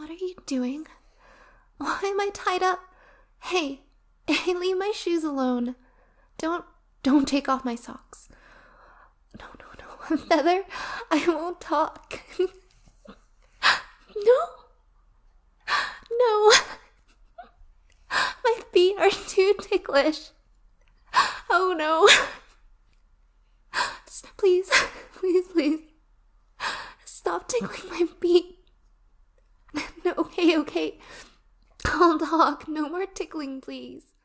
What are you doing? Why am I tied up? Hey, leave my shoes alone. Don't take off my socks. No. Feather, I won't talk. No. My feet are too ticklish. Oh no. Please. Stop tickling my feet. No, okay. I'll talk. No more tickling, please.